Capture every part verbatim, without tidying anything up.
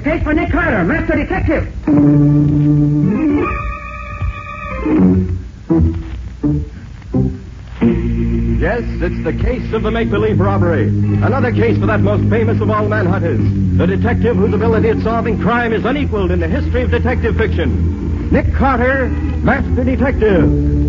case for Nick Carter, master detective. Yes, it's the case of the make-believe robbery. Another case for that most famous of all manhunters. The detective whose ability at solving crime is unequaled in the history of detective fiction. Nick Carter, master detective.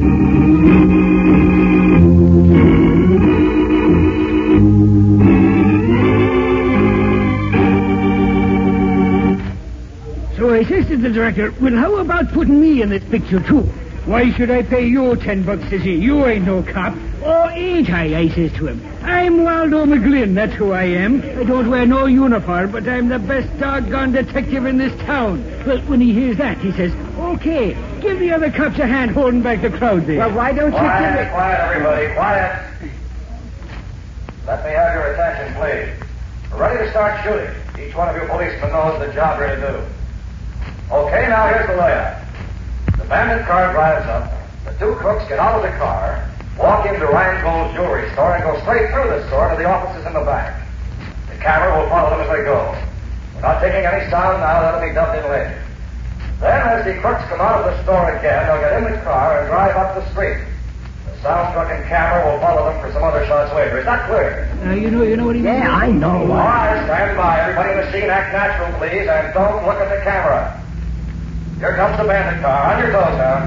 So I says to the director, well, how about putting me in this picture, too? Why should I pay you ten bucks, says he? You ain't no cop. Oh, ain't I, I says to him. I'm Waldo McGlynn, that's who I am. I don't wear no uniform, but I'm the best doggone detective in this town. Well, when he hears that, he says, okay, give the other cops a hand holding back the crowd there. Well, why don't you Quiet, give it... quiet, everybody, quiet. Let me have your attention, please. We're ready to start shooting. Each one of you policemen knows the job you're to do. Okay, now here's the layout. The bandit car drives up. The two crooks get out of the car, walk into Rheingold's jewelry store, and go straight through the store to the offices in the back. The camera will follow them as they go. We're not taking any sound now. That'll be dubbed in later. Then, as the crooks come out of the store again, they'll get in the car and drive up the street. The sound-stricken camera will follow them for some other shots later. Is that clear? Uh, you know, you know what he means? Yeah, I know. All right, stand by. Everybody in the scene, act natural, please, and don't look at the camera. Here comes the bandit car. On your toes now.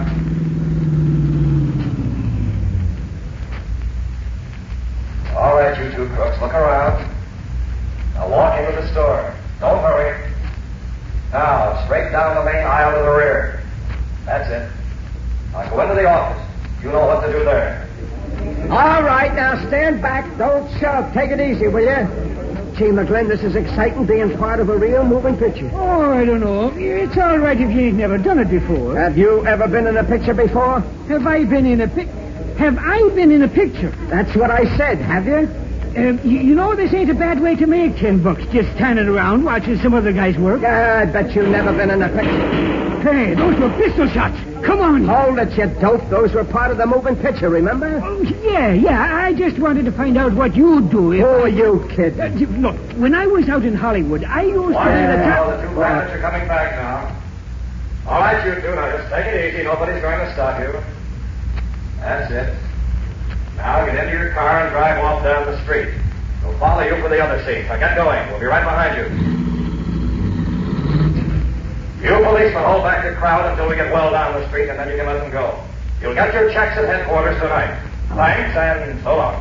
All right, you two crooks, look around. Now walk into the store. Don't hurry. Now, straight down the main aisle to the rear. That's it. Now go into the office. You know what to do there. All right, now stand back. Don't shove. Take it easy, will you? Gee, McGlynn, this is exciting, being part of a real moving picture. Oh, I don't know. It's all right if you ain't never done it before. Have you ever been in a picture before? Have I been in a pic... Have I been in a picture? That's what I said, have you? Um, you, you know, this ain't a bad way to make ten bucks, just standing around watching some other guys work. Yeah, I bet you've never been in a picture. Hey, those were pistol shots. Come on. Hold it, you dope. Those were part of the moving picture, remember? Oh, yeah, yeah. I just wanted to find out what you'd do if... Who are you, kid? Uh, look, when I was out in Hollywood, I used to... Why, be the now, top... the two bandits are coming back now. All right, you two, now just take it easy. Nobody's going to stop you. That's it. Now get into your car and drive off down the street. We'll follow you for the other scenes. Now get going. We'll be right behind you. You policemen hold back the crowd until we get well down the street, and then you can let them go. You'll get your checks at headquarters tonight. Thanks, and so long.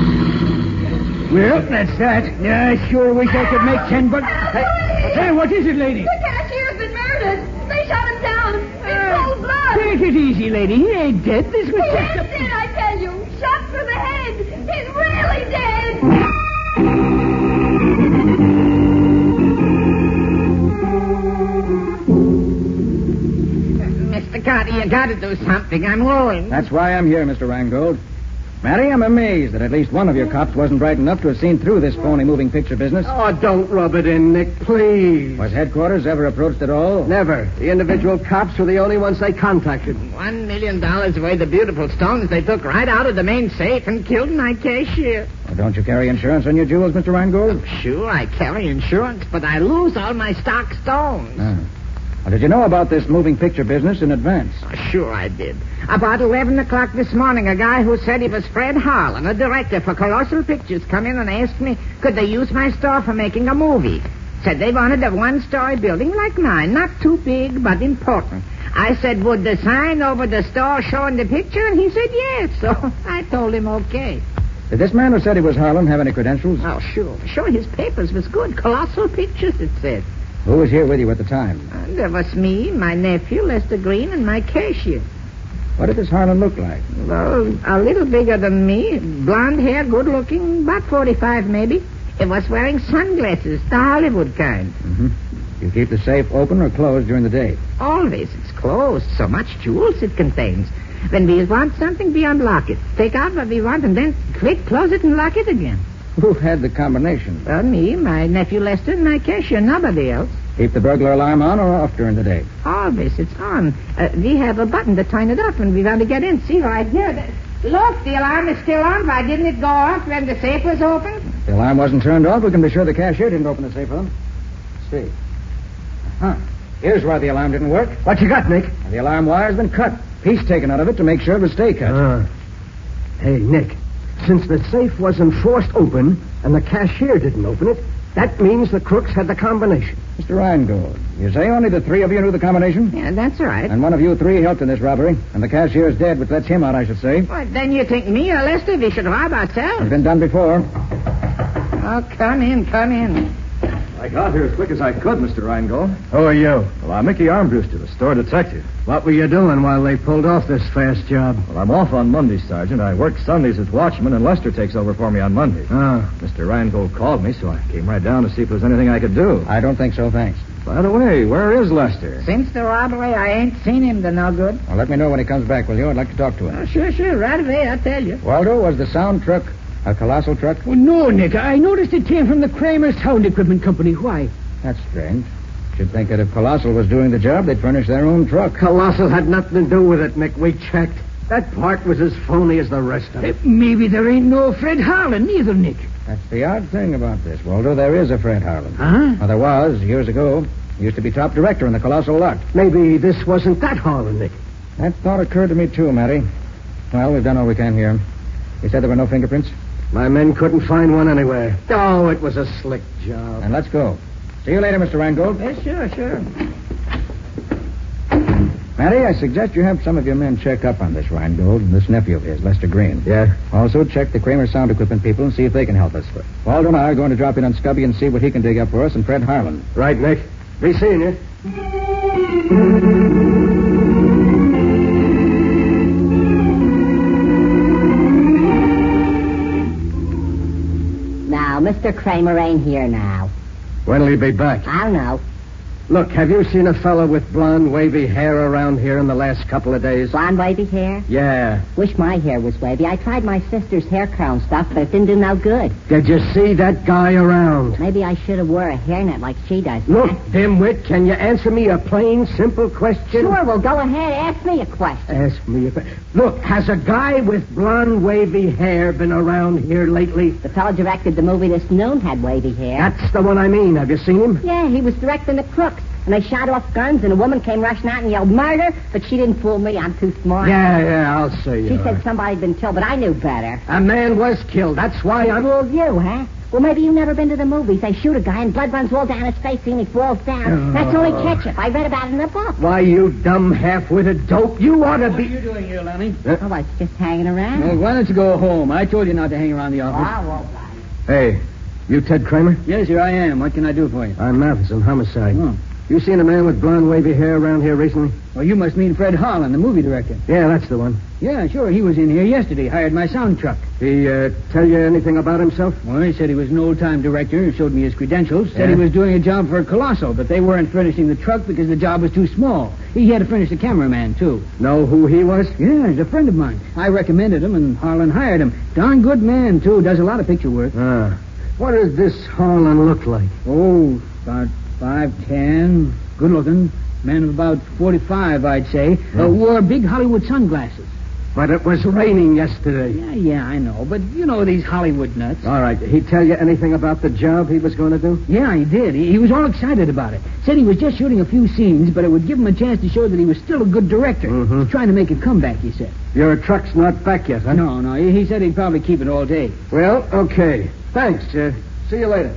Well, that's that. Yeah, I sure wish I could make ten bucks. Hey, hey, what is it, lady? The cashier's been murdered. They shot him down. In Uh, cold blood. Take it easy, lady. He ain't dead. This was He just is a... dead, I tell you. Shot through the head. He's really dead. Mister Carter, you gotta do something. I'm ruined. That's why I'm here, Mister Rheingold. Matty, I'm amazed that at least one of your cops wasn't bright enough to have seen through this phony moving picture business. Oh, don't rub it in, Nick, please. Was headquarters ever approached at all? Never. The individual cops were the only ones they contacted. One million dollars worth of beautiful stones they took right out of the main safe and killed my cashier. Well, don't you carry insurance on your jewels, Mister Rheingold? Sure, I carry insurance, but I lose all my stock stones. Ah. Well, did you know about this moving picture business in advance? Oh, sure I did. About eleven o'clock this morning, a guy who said he was Fred Harlan, a director for Colossal Pictures, come in and asked me could they use my store for making a movie. Said they wanted a one-story building like mine, not too big, but important. I said, would the sign over the store showing the picture? And he said yes, so I told him okay. Did this man who said he was Harlan have any credentials? Oh, sure. Sure, his papers was good. Colossal Pictures, it said. Who was here with you at the time? Uh, there was me, my nephew, Lester Green, and my cashier. What did this Harlan look like? Well, a little bigger than me. Blonde hair, good looking, about forty-five maybe. He was wearing sunglasses, the Hollywood kind. Mm-hmm. You keep the safe open or closed during the day? Always. It's closed. So much jewels it contains. When we want something, we unlock it. Take out what we want and then quick close it and lock it again. Who had the combination? Well, me, my nephew Lester, and my cashier, nobody else. Keep the burglar alarm on or off during the day? Always. It's on. Uh, we have a button to turn it off when we want to get in. See right here. The, look, the alarm is still on. Why didn't it go off when the safe was open? If the alarm wasn't turned off, we can be sure the cashier didn't open the safe for them. Let's see. Huh. Here's why the alarm didn't work. What you got, Nick? The alarm wire's been cut. Piece taken out of it to make sure it would stay cut. Uh, hey, Nick, since the safe wasn't forced open and the cashier didn't open it, that means the crooks had the combination. Mister Reingold, you say only the three of you knew the combination? Yeah, that's right. And one of you three helped in this robbery. And the cashier's dead, which lets him out, I should say. Well, then you think me or Lester we should rob It's ourselves? been done before. Oh, come in, come in. I got here as quick as I could, Mister Reingold. Who are you? Well, I'm Mickey Armbruster, the store detective. What were you doing while they pulled off this fast job? Well, I'm off on Mondays, Sergeant. I work Sundays as watchman, and Lester takes over for me on Mondays. Ah. Mister Reingold called me, so I came right down to see if there was anything I could do. I don't think so, thanks. By the way, where is Lester? Since the robbery, I ain't seen him to no good. Well, let me know when he comes back, will you? I'd like to talk to him. Oh, sure, sure, right away, I'll tell you. Waldo, was the sound truck a colossal truck? Well, no, Nick. I noticed it came from the Kramer Sound Equipment Company. Why? That's strange. Should think that if Colossal was doing the job, they'd furnish their own truck. Colossal had nothing to do with it, Nick. We checked. That part was as phony as the rest of it. Uh, maybe there ain't no Fred Harlan either, Nick. That's the odd thing about this, Waldo. There is a Fred Harlan. Huh? Well, there was, years ago. He used to be top director in the Colossal lot. Maybe this wasn't that Harlan, Nick. That thought occurred to me, too, Matty. Well, we've done all we can here. You said there were no fingerprints? My men couldn't find one anywhere. Oh, it was a slick job. And let's go. See you later, Mister Reingold. Yeah, sure, sure. Matty, I suggest you have some of your men check up on this Reingold and this nephew of his, Lester Green. Yeah? Also, check the Kramer Sound Equipment people and see if they can help us. Waldo and I are going to drop in on Scubby and see what he can dig up for us and Fred Harlan. Right, Nick. Be seeing you. Now, Mister Kramer ain't here now. When'll he be back? I don't know. Look, have you seen a fellow with blonde, wavy hair around here in the last couple of days? Blonde wavy hair? Yeah. Wish my hair was wavy. I tried my sister's hair crown stuff, but it didn't do no good. Did you see that guy around? Maybe I should have wore a hairnet like she does. Look, dimwit, can you answer me a plain, simple question? Sure, well, go ahead. Ask me a question. Ask me a question. Look, has a guy with blonde, wavy hair been around here lately? The fellow directed the movie this noon had wavy hair. That's the one I mean. Have you seen him? Yeah, he was directing the crooks. And they shot off guns, and a woman came rushing out and yelled, "Murder!" But she didn't fool me. I'm too smart. Yeah, yeah, I'll see you. She said somebody had been killed, but I knew better. A man was killed. That's why They I'm... fooled you, huh? Well, maybe you've never been to the movies. They shoot a guy, and blood runs all down his face, and he falls down. That's only ketchup. I read about it in the book. Why, you dumb half-witted dope. You ought to What are be... you doing here, Lanny? Oh, I was just hanging around. Well, why don't you go home? I told you not to hang around the office. I won't. Hey, you Ted Kramer? Yes, here I am. What can I do for you? I'm Matheson, homicide. Oh. You seen a man with blonde, wavy hair around here recently? Well, you must mean Fred Harlan, the movie director. Yeah, that's the one. Yeah, sure. He was in here yesterday. Hired my sound truck. He, uh, tell you anything about himself? Well, he said he was an old-time director. Showed me his credentials. Said Yeah? he was doing a job for Colossal, but they weren't furnishing the truck because the job was too small. He had to furnish the cameraman, too. Know who he was? Yeah, he's a friend of mine. I recommended him, and Harlan hired him. Darn good man, too. Does a lot of picture work. Ah. What does this Harlan look like? Oh, about five ten. Good-looking. Man of about forty-five, I'd say. Uh, wore big Hollywood sunglasses. But it was raining yesterday. Yeah, yeah, I know. But you know these Hollywood nuts. All right. Did he tell you anything about the job he was going to do? Yeah, he did. He, he was all excited about it. Said he was just shooting a few scenes, but it would give him a chance to show that he was still a good director. Mhm. He's trying to make a comeback, he said. Your truck's not back yet, huh? No, no. He, he said he'd probably keep it all day. Well, okay. Thanks. Uh, see you later.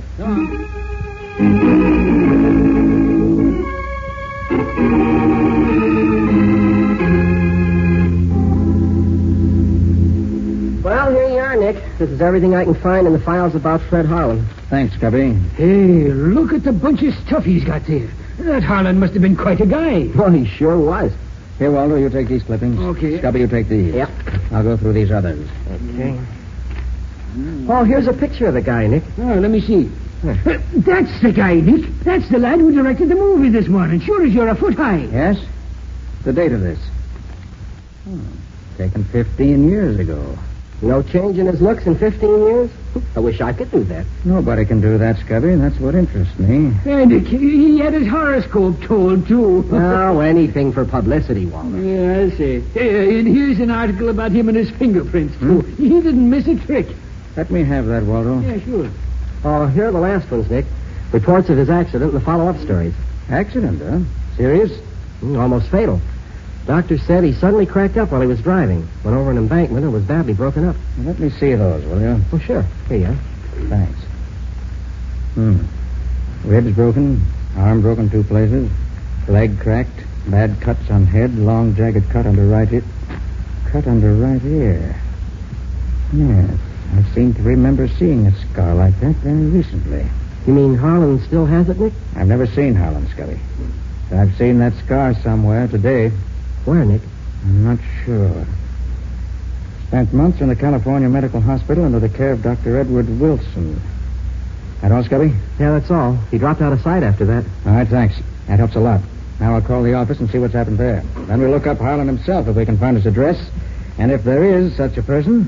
Well, here you are, Nick. This is everything I can find in the files about Fred Harlan. Thanks, Cubby. Hey, look at the bunch of stuff he's got there. That Harlan must have been quite a guy. Well, he sure was. Here, Waldo, you take these clippings. Okay. Scubby, you take these. Yep. I'll go through these others. Okay. Oh, here's a picture of the guy, Nick. Oh, let me see. Uh, that's the guy, Nick. That's the lad who directed the movie this morning. Sure as you're a foot high. Yes? The date of this. Oh, taken fifteen years ago. No change in his looks in fifteen years? I wish I could do that. Nobody can do that, Scubby. That's what interests me. Yeah, Nick, he had his horoscope told, too. Oh, anything for publicity, Walter. Yeah, I see. Hey, and here's an article about him and his fingerprints, too. He didn't miss a trick. Let me have that, Waldo. Yeah, sure. Oh, here are the last ones, Nick. Reports of his accident and the follow-up stories. Accident, huh? Serious? Mm, almost fatal. Doctor said he suddenly cracked up while he was driving. Went over an embankment and was badly broken up. Well, let me see those, will you? Oh, sure. Here you are. Thanks. Hmm. Ribs broken, arm broken two places, leg cracked, bad cuts on head, long jagged cut under right ear. Cut under right ear. Yes, I seem to remember seeing a scar like that very recently. You mean Harlan still has it, Nick? I've never seen Harlan, Scully. But I've seen that scar somewhere today. Where, Nick? I'm not sure. Spent months in the California Medical Hospital under the care of Doctor Edward Wilson. That all, Scully? Yeah, that's all. He dropped out of sight after that. All right, thanks. That helps a lot. Now I'll call the office and see what's happened there. Then we'll look up Harlan himself if we can find his address. And if there is such a person...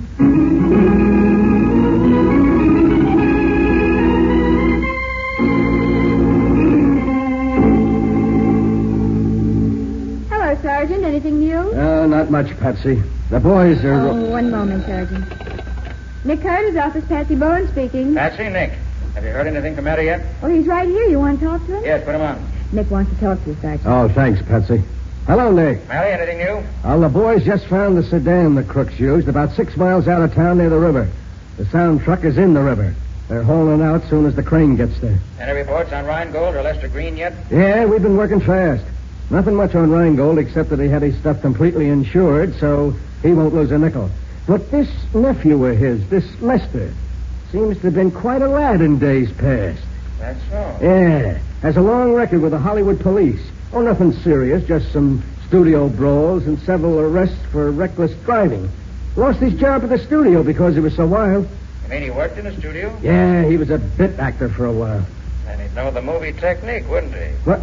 Hello, Sergeant. Anything new? Uh, not much, Patsy. The boys are... Oh, one moment, Sergeant. Nick Carter's office, Patsy Bowen speaking. Patsy, Nick. Have you heard anything from Matty yet? Oh, he's right here. You want to talk to him? Yes, put him on. Nick wants to talk to you, Sergeant. Oh, thanks, Patsy. Hello, Nick. Matty, anything new? Well, the boys just found the sedan the crooks used about six miles out of town near the river. The sound truck is in the river. They're hauling out soon as the crane gets there. Any reports on Rheingold or Lester Green yet? Yeah, we've been working fast. Nothing much on Rheingold except that he had his stuff completely insured, so he won't lose a nickel. But this nephew of his, this Lester, seems to have been quite a lad in days past. That's so. Yeah, has a long record with the Hollywood police. Oh, nothing serious, just some studio brawls and several arrests for reckless driving. Lost his job at the studio because he was so wild. You mean he worked in the studio? Yeah, he was a bit actor for a while. Then he'd know the movie technique, wouldn't he? What?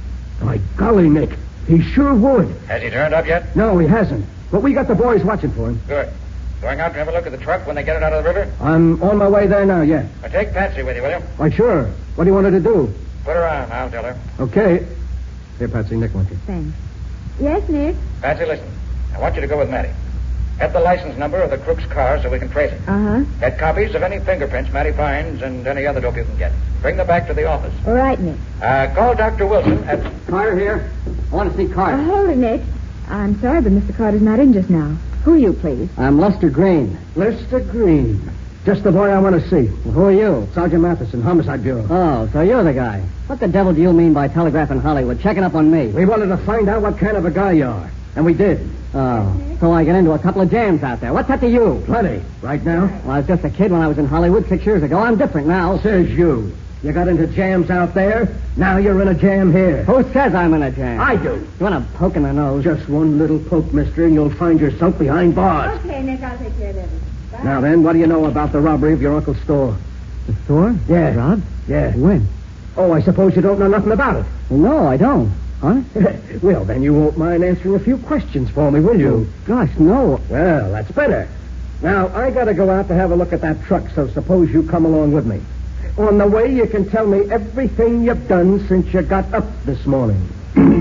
My golly, Nick, he sure would. Has he turned up yet? No, he hasn't. But we got the boys watching for him. Good. Going out to have a look at the truck when they get it out of the river? I'm on my way there now, yeah. Now take Patsy with you, will you? Why, sure. What do you want her to do? Put her on. I'll tell her. Okay. Here, Patsy, Nick wants you. Thanks. Yes, Nick? Patsy, listen. I want you to go with Matty. Get the license number of the crook's car so we can trace it. Uh-huh. Get copies of any fingerprints Matty finds and any other dope you can get. Bring them back to the office. All right, Nick. Uh, call Doctor Wilson at... Carter here. I want to see Carter. Uh, hold it, Nick. I'm sorry, but Mister Carter's not in just now. Who are you, please? I'm Lester Green. Lester Green. Just the boy I want to see. Well, who are you? Sergeant Matheson, Homicide Bureau. Oh, so you're the guy. What the devil do you mean by telegraphing Hollywood, checking up on me? We wanted to find out what kind of a guy you are. And we did. Oh, so I get into a couple of jams out there. What's that to you? Plenty. Right now? Well, I was just a kid when I was in Hollywood six years ago. I'm different now. Says you. You got into jams out there. Now you're in a jam here. Who says I'm in a jam? I do. You want a poke in the nose? Just one little poke, mister, and you'll find yourself behind bars. Okay, Nick, I'll take care of everything. Bye. Now then, what do you know about the robbery of your uncle's store? The store? Yeah. Rob? Yeah. When? Oh, I suppose you don't know nothing about it. Well, no, I don't. Huh? Well, then you won't mind answering a few questions for me, will you? Oh, gosh, no. Well, that's better. Now, I got to go out to have a look at that truck, so suppose you come along with me. On the way, you can tell me everything you've done since you got up this morning.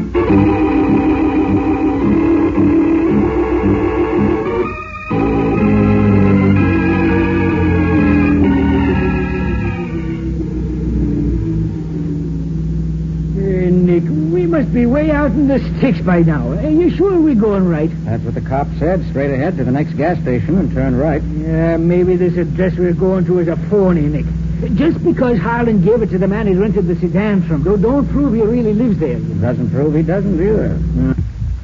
Uh, Nick, we must be way out in the sticks by now. Are you sure we're going right? That's what the cop said. Straight ahead to the next gas station and turn right. Yeah, maybe this address we're going to is a phony, Nick. Just because Harlan gave it to the man he rented the sedan from, don't, don't prove he really lives there. It doesn't prove he doesn't either. Mm.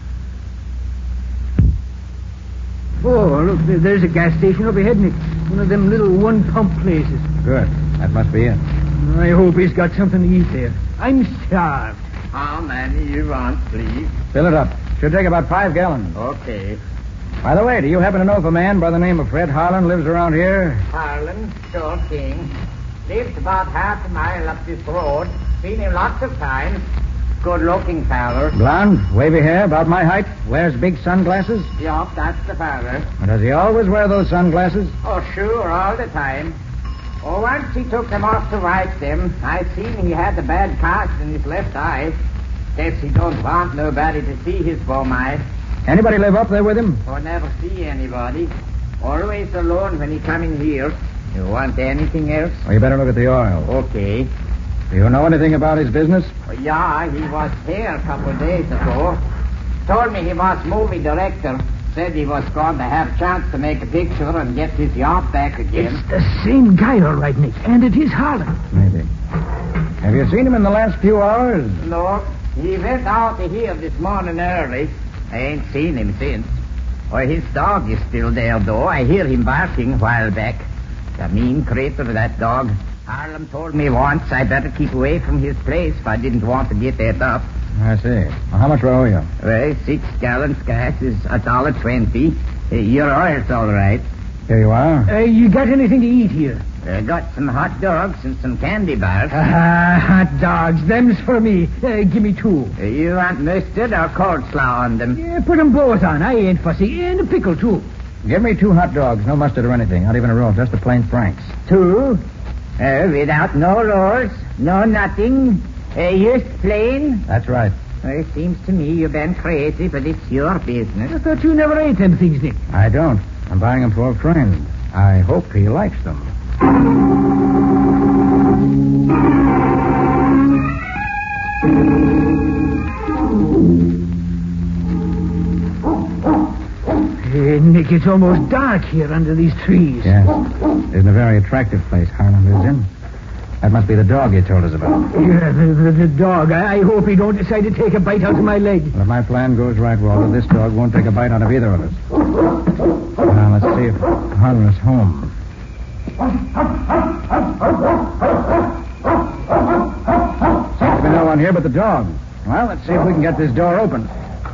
Oh, look, there's a gas station up ahead, Nick. One of them little one-pump places. Good. That must be it. I hope he's got something to eat there. I'm starved. How many you want, please? Fill it up. Should take about five gallons. Okay. By the way, do you happen to know if a man by the name of Fred Harlan lives around here? Harlan, sure king. Lived about half a mile up this road. Seen him lots of times. Good-looking feller. Blonde, wavy hair, about my height. Wears big sunglasses. Yup, that's the feller. Does he always wear those sunglasses? Oh, sure, all the time. Oh, once he took them off to wipe them. I seen he had the bad cast in his left eye. Guess he don't want nobody to see his bum eye. Anybody live up there with him? Or never see anybody. Always alone when he come in here. You want anything else? Well, you better look at the oil. Okay. Do you know anything about his business? Oh, yeah, he was here a couple of days ago. Told me he was movie director. Said he was going to have a chance to make a picture and get his yacht back again. It's the same guy, all right, Nick. And it is Harlan. Maybe. Have you seen him in the last few hours? No. He went out of here this morning early. I ain't seen him since. Well, his dog is still there, though. I hear him barking a while back. The mean creature, that dog. Harlan told me once I better keep away from his place if I didn't want to get that up. I see. Well, how much do I owe you? Well, six gallons gas is a dollar twenty. Uh, your oil's all right. Here you are. Uh, you got anything to eat here? I got some hot dogs and some candy bars. Ah, hot dogs. Them's for me. Uh, give me two. Uh, you want mustard or coleslaw on them? Yeah, put them both on. I ain't fussy. And a pickle, too. Give me two hot dogs, no mustard or anything, not even a roll, just the plain Franks. Two? Uh, without no rolls, no nothing. Uh, just plain? That's right. Well, it seems to me you've been crazy, but it's your business. I thought you never ate them things, Nick. I don't. I'm buying them for a friend. I hope he likes them. Hey, Nick, it's almost dark here under these trees. Yes. Isn't a very attractive place Harlan lives in. That must be the dog you told us about. Yeah, the, the, the dog. I, I hope he don't decide to take a bite out of my leg. Well, if my plan goes right, Walter, this dog won't take a bite out of either of us. Now, let's see if Harlan is home. Seems to be no one here but the dog. Well, let's see if we can get this door open.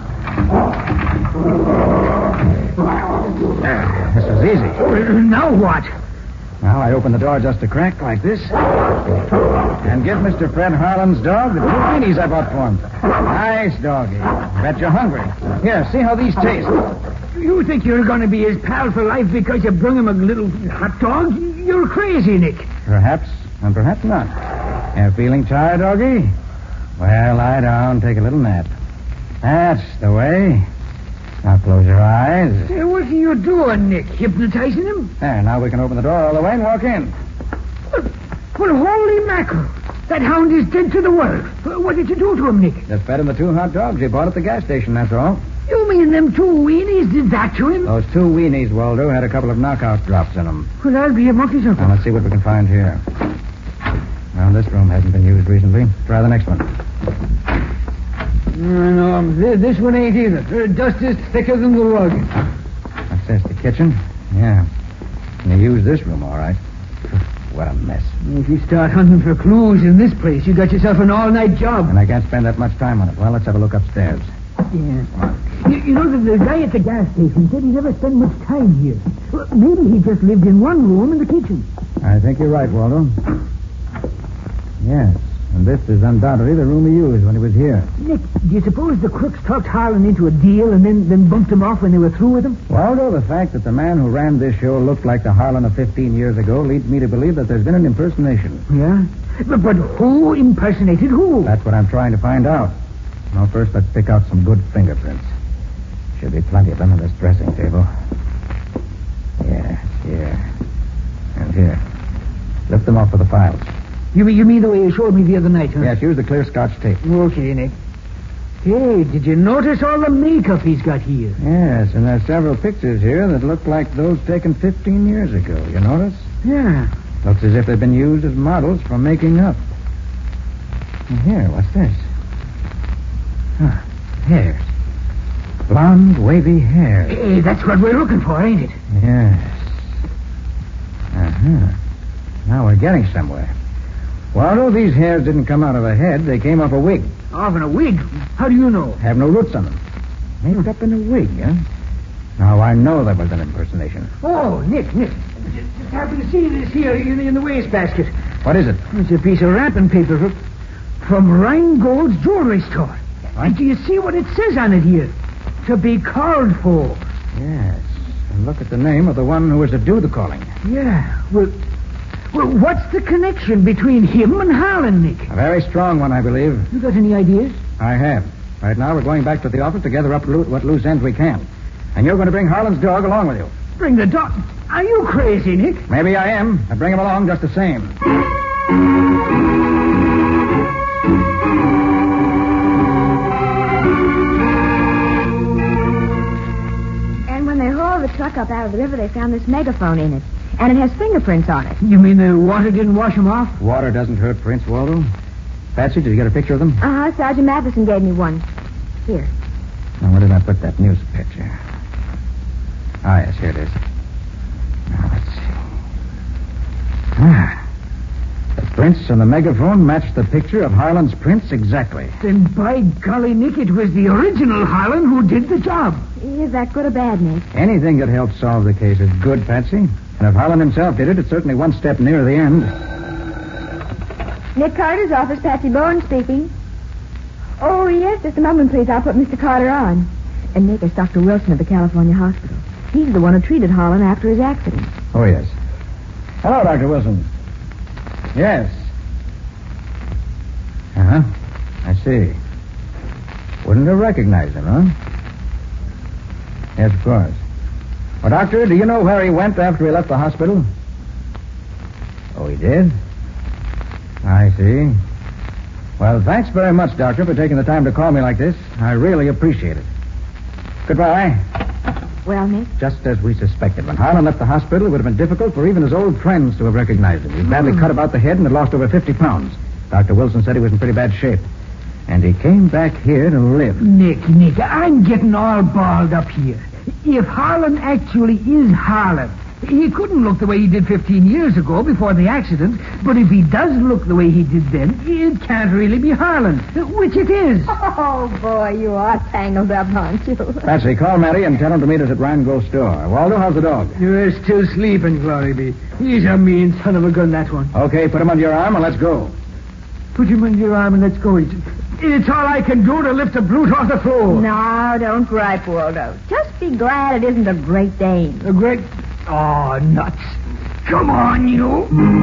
There, this is easy. Now what? Now I open the door just a crack like this and give Mister Fred Harlan's dog the two weenies I bought for him. Nice doggy. Bet you're hungry. Here, see how these taste. You think you're going to be his pal for life because you brung him a little hot dog? You're crazy, Nick. Perhaps, and perhaps not. You feeling tired, doggy? Well, lie down, take a little nap. That's the way. Now close your eyes. Hey, what are you doing, Nick? Hypnotizing him? There, now we can open the door all the way and walk in. Well, holy mackerel. That hound is dead to the world. What did you do to him, Nick? Just fed him the two hot dogs you bought at the gas station, that's all. You mean them two weenies did that to him? Those two weenies, Waldo, had a couple of knockout drops in them. Well, I'll be a monkey's uncle. Now, let's see what we can find here. Well, this room hasn't been used recently. Try the next one. No, no, this one ain't either. The dust is thicker than the rug. What's this, the kitchen? Yeah. And you used this room, all right. What a mess. If you start hunting for clues in this place, you got yourself an all-night job. And I can't spend that much time on it. Well, let's have a look upstairs. Yeah. You, you know, the, the guy at the gas station said he never spent much time here. Well, maybe he just lived in one room in the kitchen. I think you're right, Waldo. Yes. And this is undoubtedly the room he used when he was here. Nick, do you suppose the crooks talked Harlan into a deal and then, then bumped him off when they were through with him? Waldo, the fact that the man who ran this show looked like the Harlan of fifteen years ago leads me to believe that there's been an impersonation. Yeah? But, but who impersonated who? That's what I'm trying to find out. Now, first, let's pick out some good fingerprints. Should be plenty of them on this dressing table. Yes, here. And here. Lift them off for the files. You mean, you mean the way you showed me the other night, huh? Yes, use the clear Scotch tape. Okay, Nick. Hey, did you notice all the makeup he's got here? Yes, and there's several pictures here that look like those taken fifteen years ago. You notice? Yeah. Looks as if they've been used as models for making up. And here, what's this? Huh, hairs. Blonde, wavy hair. Hey, that's what we're looking for, ain't it? Yes. Uh-huh. Now we're getting somewhere. Waldo, these hairs didn't come out of a head. They came off a wig. Off in a wig? How do you know? Have no roots on them. Made up in a wig, huh? Now I know that was an impersonation. Oh, Nick, Nick. Just, just happen to see this here in, in the wastebasket. What is it? It's a piece of wrapping paper from, from Rheingold's jewelry store. And do you see what it says on it here? To be called for. Yes. And look at the name of the one who was to do the calling. Yeah. Well, well, what's the connection between him and Harlan, Nick? A very strong one, I believe. You got any ideas? I have. Right now, we're going back to the office to gather up lo- what loose ends we can. And you're going to bring Harlan's dog along with you. Bring the dog? Are you crazy, Nick? Maybe I am. I bring him along just the same. truck up out of the river, they found this megaphone in it. And it has fingerprints on it. You mean the water didn't wash them off? Water doesn't hurt prints, Waldo. Patsy, did you get a picture of them? Uh-huh. Sergeant Matheson gave me one. Here. Now, where did I put that news picture? Ah, yes, here it is. Now, let's see. Ah. The prints on the megaphone matched the picture of Harlan's prints exactly. Then by golly, Nick, it was the original Harlan who did the job. Is that good or bad, Nick? Anything that helps solve the case is good, Patsy. And if Harlan himself did it, it's certainly one step nearer the end. Nick Carter's office, Patsy Bowen speaking. Oh, yes, just a moment, please. I'll put Mister Carter on. And Nick, it's Doctor Wilson of the California Hospital. He's the one who treated Harlan after his accident. Oh, yes. Hello, Doctor Wilson. Yes. Uh-huh. I see. Wouldn't have recognized him, huh? Yes, of course. Well, Doctor, do you know where he went after he left the hospital? Oh, he did? I see. Well, thanks very much, Doctor, for taking the time to call me like this. I really appreciate it. Goodbye. Well, Nick? Just as we suspected. When Harlan left the hospital, it would have been difficult for even his old friends to have recognized him. He was badly cut about the head and had lost over fifty pounds. Doctor Wilson said he was in pretty bad shape. And he came back here to live. Nick, Nick, I'm getting all balled up here. If Harlan actually is Harlan, he couldn't look the way he did fifteen years ago before the accident, but if he does look the way he did then, it can't really be Harlan, which it is. Oh, boy, you are tangled up, aren't you? Patsy, call Matty and tell him to meet us at Rhinegold store. Waldo, how's the dog? You're still sleeping, Glory be. He's a mean son of a gun, that one. Okay, put him under your arm and let's go. Put him under your arm and let's go. It's, it's all I can do to lift a brute off the floor. No, don't gripe, Waldo. Just be glad it isn't a Great Dane. A Great... Oh, nuts. Come on, you.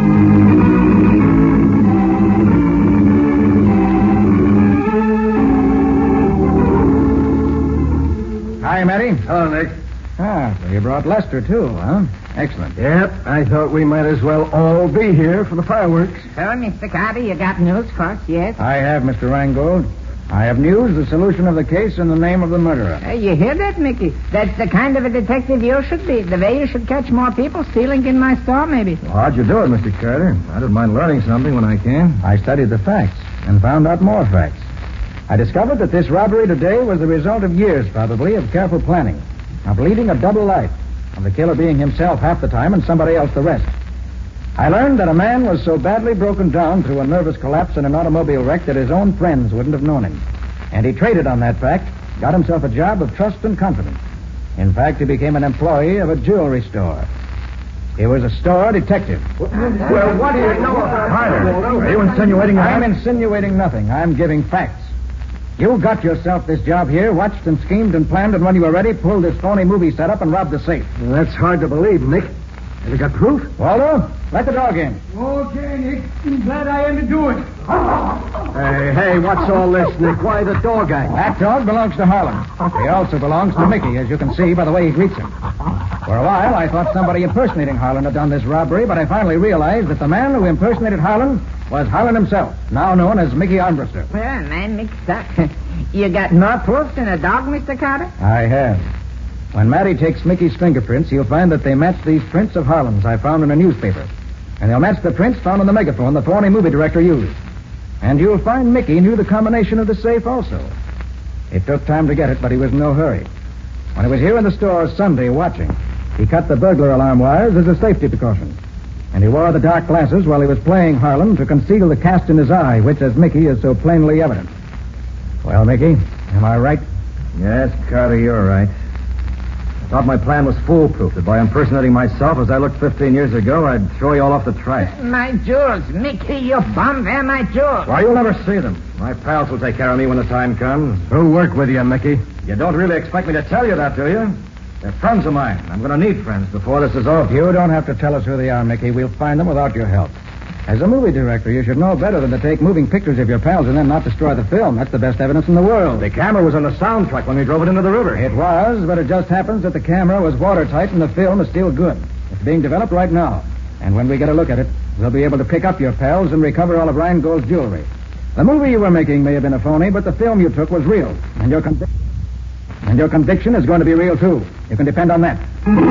Hi, Matty. Hello, Nick. Ah, so you brought Lester, too, huh? Excellent. Yep, I thought we might as well all be here for the fireworks. So, Mister Carter, you got news for us, yes? I have, Mister Rhinegold. I have news, the solution of the case, and the name of the murderer. Uh, you hear that, Mickey? That's the kind of a detective you should be. The way you should catch more people stealing in my store, maybe. Well, how'd you do it, Mister Carter? I don't mind learning something when I can. I studied the facts and found out more facts. I discovered that this robbery today was the result of years, probably, of careful planning, of leading a double life, of the killer being himself half the time and somebody else the rest. I learned that a man was so badly broken down through a nervous collapse in an automobile wreck that his own friends wouldn't have known him. And he traded on that fact, got himself a job of trust and confidence. In fact, he became an employee of a jewelry store. He was a store detective. Well, what do you know about Carter? Are you insinuating that? I'm insinuating nothing. I'm giving facts. You got yourself this job here, watched and schemed and planned, and when you were ready, pulled this phony movie setup and robbed the safe. Well, that's hard to believe, Nick. Have you got proof? Waldo, let the dog in. Okay, Nick. I'm glad I had to do it. Hey, hey, what's all this, Nick? Why the dog act? That dog belongs to Harlan. He also belongs to Mickey, as you can see by the way he greets him. For a while, I thought somebody impersonating Harlan had done this robbery, but I finally realized that the man who impersonated Harlan was Harlan himself, now known as Mickey Armbruster. Well, man, mixed up. You got more proof than a dog, Mister Carter? I have. When Matty takes Mickey's fingerprints, he'll find that they match these prints of Harlan's I found in a newspaper. And they'll match the prints found on the megaphone the phony movie director used. And you'll find Mickey knew the combination of the safe also. It took time to get it, but he was in no hurry. When he was here in the store Sunday watching, he cut the burglar alarm wires as a safety precaution. And he wore the dark glasses while he was playing Harlan to conceal the cast in his eye, which, as Mickey, is so plainly evident. Well, Mickey, am I right? Yes, Carter, you're right. I thought my plan was foolproof, that by impersonating myself as I looked fifteen years ago, I'd throw you all off the track. My jewels, Mickey, you bum, they're my jewels. Why, you'll never see them. My pals will take care of me when the time comes. Who'll work with you, Mickey? You don't really expect me to tell you that, do you? They're friends of mine. I'm going to need friends before this is over. You don't have to tell us who they are, Mickey. We'll find them without your help. As a movie director, you should know better than to take moving pictures of your pals and then not destroy the film. That's the best evidence in the world. The camera was on the soundtrack when we drove it into the river. It was, but it just happens that the camera was watertight and the film is still good. It's being developed right now. And when we get a look at it, we'll be able to pick up your pals and recover all of Rhinegold's jewelry. The movie you were making may have been a phony, but the film you took was real. And you're con- And your conviction is going to be real, too. You can depend on that.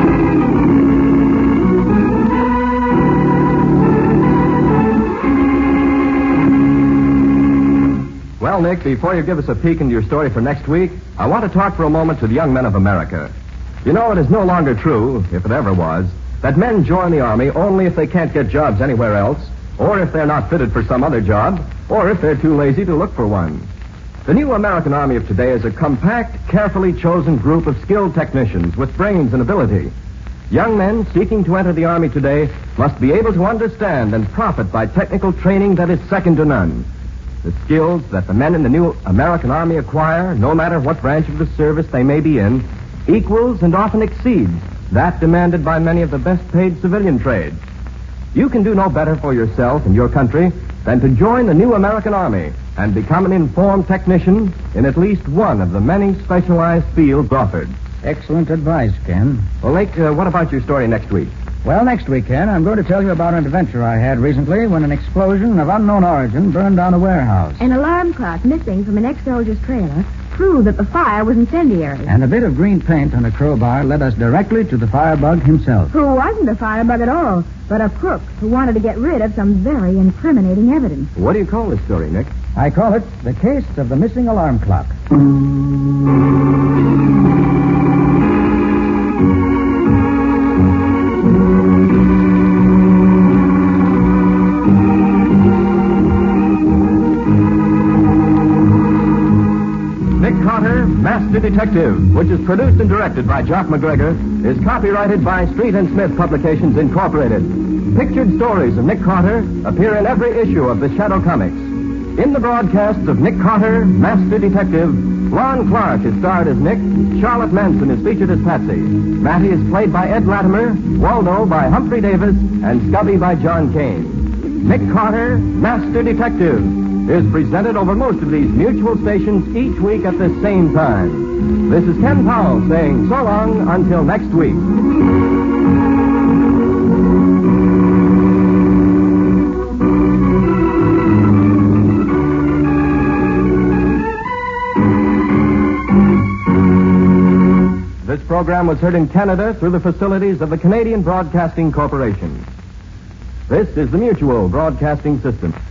Well, Nick, before you give us a peek into your story for next week, I want to talk for a moment to the young men of America. You know, it is no longer true, if it ever was, that men join the Army only if they can't get jobs anywhere else, or if they're not fitted for some other job, or if they're too lazy to look for one. The new American Army of today is a compact, carefully chosen group of skilled technicians with brains and ability. Young men seeking to enter the Army today must be able to understand and profit by technical training that is second to none. The skills that the men in the new American Army acquire, no matter what branch of the service they may be in, equals and often exceeds that demanded by many of the best-paid civilian trades. You can do no better for yourself and your country than to join the new American Army and become an informed technician in at least one of the many specialized fields offered. Excellent advice, Ken. Well, Lake, uh, what about your story next week? Well, next week, Ken, I'm going to tell you about an adventure I had recently when an explosion of unknown origin burned down a warehouse. An alarm clock missing from an ex-soldier's trailer proved that the fire was incendiary. And a bit of green paint on a crowbar led us directly to the firebug himself. Who wasn't a firebug at all, but a crook who wanted to get rid of some very incriminating evidence. What do you call this story, Nick? I call it The Case of the Missing Alarm Clock. Master Detective, which is produced and directed by Jock McGregor, is copyrighted by Street and Smith Publications, Incorporated. Pictured stories of Nick Carter appear in every issue of the Shadow Comics. In the broadcasts of Nick Carter, Master Detective, Lon Clark is starred as Nick, Charlotte Manson is featured as Patsy, Matty is played by Ed Latimer, Waldo by Humphrey Davis, and Scubby by John Kane. Nick Carter, Master Detective, is presented over most of these mutual stations each week at the same time. This is Ken Powell saying so long until next week. This program was heard in Canada through the facilities of the Canadian Broadcasting Corporation. This is the Mutual Broadcasting System.